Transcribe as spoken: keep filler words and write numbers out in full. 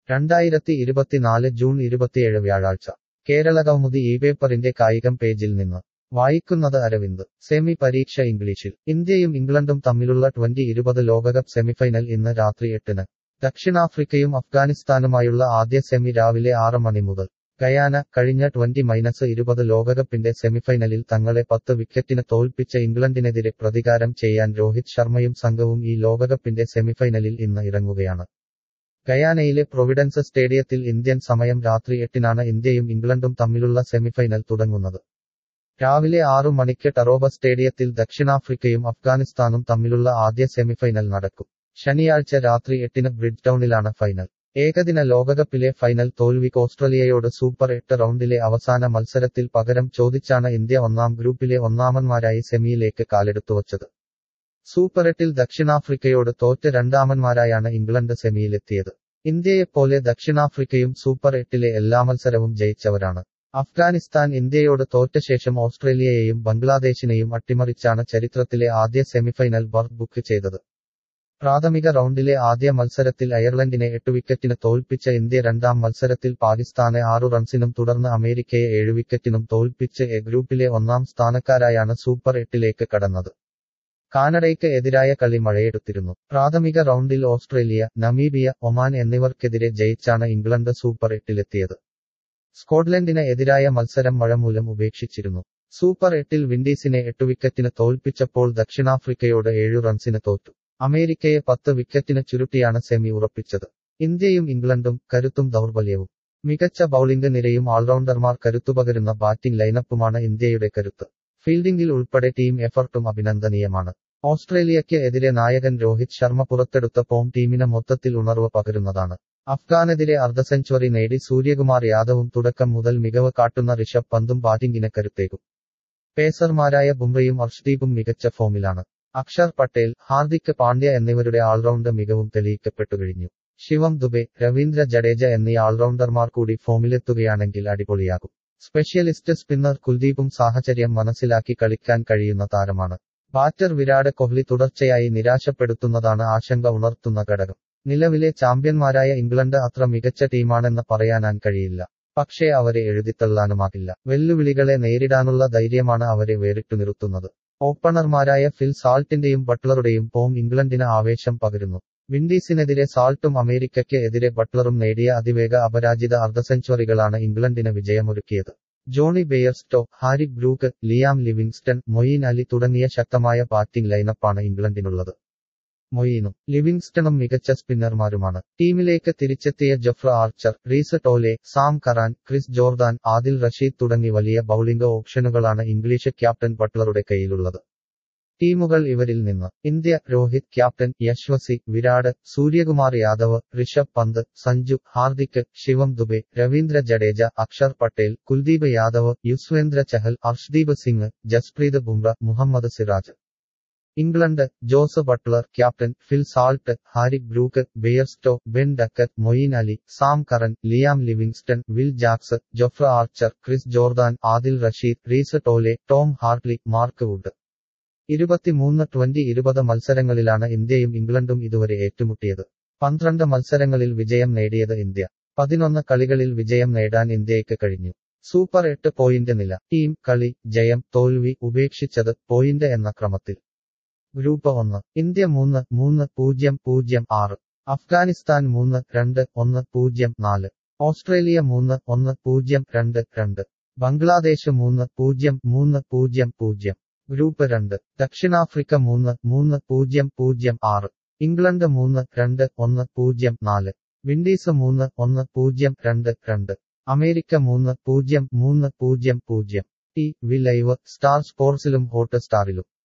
രണ്ടായിരത്തി ഇരുപത്തിനാല് ജൂൺ ഇരുപത്തിയേഴ് വ്യാഴാഴ്ച കേരളകൗമുദി ഈ പേപ്പറിന്റെ കായികം പേജിൽ നിന്ന് വായിക്കുന്നത് അരവിന്ദ്. സെമി പരീക്ഷ ഇംഗ്ലീഷിൽ. ഇന്ത്യയും ഇംഗ്ലണ്ടും തമ്മിലുള്ള ട്വന്റി ഇരുപത് ലോകകപ്പ് സെമിഫൈനൽ ഇന്ന് രാത്രി എട്ടിന്. ദക്ഷിണാഫ്രിക്കയും അഫ്ഗാനിസ്ഥാനുമായുള്ള ആദ്യ സെമി രാവിലെ ആറ് മണി മുതൽ. ഗയാന. കഴിഞ്ഞ ട്വന്റി ഇരുപത് ലോകകപ്പിന്റെ സെമിഫൈനലിൽ തങ്ങളെ പത്ത് വിക്കറ്റിന് തോൽപ്പിച്ച ഇംഗ്ലണ്ടിനെതിരെ പ്രതികാരം ചെയ്യാൻ രോഹിത് ശർമ്മയും സംഘവും ഈ ലോകകപ്പിന്റെ സെമിഫൈനലിൽ ഇന്ന് ഇറങ്ങുകയാണ്. ഗയാനയിലെ പ്രൊവിഡൻസ് സ്റ്റേഡിയത്തിൽ ഇന്ത്യൻ സമയം രാത്രി എട്ടിനാണ് ഇന്ത്യയും ഇംഗ്ലണ്ടും തമ്മിലുള്ള സെമിഫൈനൽ തുടങ്ങുന്നത്. രാവിലെ ആറു മണിക്ക് ടറോബ സ്റ്റേഡിയത്തിൽ ദക്ഷിണാഫ്രിക്കയും അഫ്ഗാനിസ്ഥാനും തമ്മിലുള്ള ആദ്യ സെമിഫൈനൽ നടക്കും. ശനിയാഴ്ച രാത്രി എട്ടിന് ബ്രിഡ് ടൗണിലാണ് ഫൈനൽ. ഏകദിന ലോകകപ്പിലെ ഫൈനൽ തോൽവിക്ക് ഓസ്ട്രേലിയയോട് സൂപ്പർ എട്ട് റൗണ്ടിലെ അവസാന മത്സരത്തിൽ പകരം ചോദിച്ചാണ് ഇന്ത്യ ഒന്നാം ഗ്രൂപ്പിലെ ഒന്നാമന്മാരായി സെമിയിലേക്ക് കാലെടുത്തുവച്ചത്. സൂപ്പർ എട്ടിൽ ദക്ഷിണാഫ്രിക്കയോട് തോറ്റ് രണ്ടാമന്മാരായാണ് ഇംഗ്ലണ്ട് സെമിയിലെത്തിയത്. ഇന്ത്യയെപ്പോലെ ദക്ഷിണാഫ്രിക്കയും സൂപ്പർ എട്ടിലെ എല്ലാ മത്സരവും ജയിച്ചവരാണ്. അഫ്ഗാനിസ്ഥാൻ ഇന്ത്യയോട് തോറ്റ ശേഷം ഓസ്ട്രേലിയയെയും ബംഗ്ലാദേശിനെയും അട്ടിമറിച്ചാണ് ചരിത്രത്തിലെ ആദ്യ സെമിഫൈനൽ ബർത്ത് ബുക്ക് ചെയ്തത്. പ്രാഥമിക റൗണ്ടിലെ ആദ്യ മത്സരത്തിൽ അയർലൻഡിനെ എട്ട് വിക്കറ്റിന് തോൽപ്പിച്ച ഇന്ത്യ രണ്ടാം മത്സരത്തിൽ പാകിസ്ഥാനെ ആറു റൺസിനും തുടർന്ന് അമേരിക്കയെ ഏഴ് വിക്കറ്റിനും തോൽപ്പിച്ച് എ ഗ്രൂപ്പിലെ ഒന്നാം സ്ഥാനക്കാരായാണ് സൂപ്പർ എട്ടിലേക്ക് കടന്നത്. കാനഡയ്ക്ക് എതിരായ കളി മഴയെടുത്തിരുന്നു. പ്രാഥമിക റൗണ്ടിൽ ഓസ്ട്രേലിയ, നമീബിയ, ഒമാൻ എന്നിവർക്കെതിരെ ജയിച്ചാണ് ഇംഗ്ലണ്ട് സൂപ്പർ എട്ടിലെത്തിയത്. സ്കോട്ട്ലൻഡിന് എതിരായ മത്സരം മഴ മൂലം ഉപേക്ഷിച്ചിരുന്നു. സൂപ്പർ എട്ടിൽ വിൻഡീസിനെ എട്ട് വിക്കറ്റിന് തോൽപ്പിച്ചപ്പോൾ ദക്ഷിണാഫ്രിക്കയോട് ഏഴു റൺസിന് തോറ്റു. അമേരിക്കയെ പത്ത് വിക്കറ്റിന് ചുരുട്ടിയാണ് സെമി ഉറപ്പിച്ചത്. ഇന്ത്യയും ഇംഗ്ലണ്ടും കരുത്തും ദൗർബല്യവും. മികച്ച ബൌളിംഗ് നിരയും ഓൾറൗണ്ടർമാർ കരുത്തുപകരുന്ന ബാറ്റിംഗ് ലൈനപ്പുമാണ് ഇന്ത്യയുടെ കരുത്ത്. ഫീൽഡിംഗിൽ ഉൾപ്പെടെ ടീം എഫർട്ടും അഭിനന്ദനീയമാണ്. ഓസ്ട്രേലിയയ്ക്ക് എതിരെ നായകൻ രോഹിത് ശർമ്മ പുറത്തെടുത്ത ഫോം ടീമിന് മൊത്തത്തിൽ ഉണർവ് പകരുന്നതാണ്. അഫ്ഗാനെതിരെ അർദ്ധ സെഞ്ചുറി നേടി സൂര്യകുമാർ യാദവും തുടക്കം മുതൽ മികവ് കാട്ടുന്ന ഋഷഭ് പന്തും ബാറ്റിംഗിന് കരുത്തേകും. പേസർമാരായ ബുംറയും അർഷ്ദീപും മികച്ച ഫോമിലാണ്. അക്ഷർ പട്ടേൽ, ഹാർദിക് പാണ്ഡ്യ എന്നിവരുടെ ആൾറൗണ്ട് മികവും തെളിയിക്കപ്പെട്ടുകഴിഞ്ഞു. ശിവം ദുബെ, രവീന്ദ്ര ജഡേജ എന്നീ ആൾറൗണ്ടർമാർ കൂടി ഫോമിലെത്തുകയാണെങ്കിൽ അടിപൊളിയാകും. സ്പെഷ്യലിസ്റ്റ് സ്പിന്നർ കുൽദീപും സാഹചര്യം മനസ്സിലാക്കി കളിക്കാൻ കഴിയുന്ന താരമാണ്. ബാറ്റർ വിരാട് കോഹ്ലി തുടർച്ചയായി നിരാശപ്പെടുത്തുന്നതാണ് ആശങ്ക ഉണർത്തുന്ന ഘടകം. നിലവിലെ ചാമ്പ്യന്മാരായ ഇംഗ്ലണ്ട് അത്ര മികച്ച ടീമാണെന്ന് പറയാനാൻ കഴിയില്ല. പക്ഷേ അവരെ എഴുതിത്തള്ളാനുമാകില്ല. വെല്ലുവിളികളെ നേരിടാനുള്ള ധൈര്യമാണ് അവരെ വേറിട്ടു നിർത്തുന്നത്. ഓപ്പണർമാരായ ഫിൽ സാൾട്ടിന്റെയും ബട്ട്ലറുടെയും ഫോം ഇംഗ്ലണ്ടിന് ആവേശം പകരുന്നു. വിൻഡീസിനെതിരെ സാൾട്ടും അമേരിക്കയ്ക്ക് എതിരെ ബട്ട്ലറും നേടിയ അതിവേഗ അപരാജിത അർദ്ധ സെഞ്ചുറികളാണ് ഇംഗ്ലണ്ടിന് വിജയമൊരുക്കിയത്. Johnny Bairstow, Harry Brook, Liam Livingstone, Moeen Ali തുടങ്ങിയ ശക്തമായ ബാറ്റിംഗ് ലൈനപ്പാണ് ഇംഗ്ലണ്ടിനുള്ളത്. മൊയീനും ലിവിങ്സ്റ്റണും മികച്ച സ്പിന്നർമാരുമാണ്. ടീമിലേക്ക് തിരിച്ചെത്തിയ Jofra Archer, Reece Topley, Sam Curran, Chris Jordan, Adil Rashid തുടങ്ങി വലിയ ബൌളിംഗ് ഓപ്ഷനുകളാണ് ഇംഗ്ലീഷ് ക്യാപ്റ്റൻ ബട്ട്ലറുടെ കയ്യിലുള്ളത്. ടീമുകൾ ഇവരിൽ നിന്ന്: India Rohit captain, Yashasvi, Virat, Suryakumar Yadav, Rishabh Pant, Sanju, Hardik, Shivam Dube, Ravindra Jadeja, Axar Patel, Kuldeep Yadav, Yuzvendra Chahal, Arshdeep Singh, Jasprit Bumrah, Mohammed Siraj. England: Jos Buttler captain, Phil Salt, Harry Brook, Bairstow, Ben Duckett, Moeen Ali, Sam Curran, Liam Livingstone, will jacks, Jofra Archer, Chris Jordan, Adil Rashid, Reece Topley, Tom Hartley, Mark Wood. ഇരുപത്തിമൂന്ന് twenty ഇരുപത് മത്സരങ്ങളിലാണ് ഇന്ത്യയും ഇംഗ്ലണ്ടും ഇതുവരെ ഏറ്റുമുട്ടിയത്. പന്ത്രണ്ട് മത്സരങ്ങളിൽ വിജയം നേടിയത് ഇന്ത്യ. പതിനൊന്ന് കളികളിൽ വിജയം നേടാൻ ഇന്ത്യയ്ക്ക് കഴിഞ്ഞു. സൂപ്പർ എട്ട് പോയിന്റ് നില. ടീം, കളി, ജയം, തോൽവി, ഉപേക്ഷിച്ചത്, പോയിന്റ് എന്ന ക്രമത്തിൽ. ഗ്രൂപ്പ് ഒന്ന്. ഇന്ത്യ മൂന്ന് മൂന്ന് പൂജ്യം പൂജ്യം ആറ്, അഫ്ഗാനിസ്ഥാൻ മൂന്ന് രണ്ട് ഒന്ന് പൂജ്യം നാല്, ഓസ്ട്രേലിയ മൂന്ന് ഒന്ന് പൂജ്യം രണ്ട് രണ്ട്, ബംഗ്ലാദേശ് മൂന്ന് പൂജ്യം മൂന്ന് പൂജ്യം പൂജ്യം. ഗ്രൂപ്പ് രണ്ട്. ദക്ഷിണാഫ്രിക്ക മൂന്ന് മൂന്ന് പൂജ്യം പൂജ്യം ആറ്, ഇംഗ്ലണ്ട് മൂന്ന് രണ്ട് ഒന്ന് പൂജ്യം നാല്, വിൻഡീസ് മൂന്ന് ഒന്ന് പൂജ്യം രണ്ട് രണ്ട്, അമേരിക്ക മൂന്ന് പൂജ്യം മൂന്ന് പൂജ്യം പൂജ്യം. ടി വി ലൈവ്, സ്റ്റാർ സ്പോർട്സിലും ഹോട്ട് സ്റ്റാറിലും.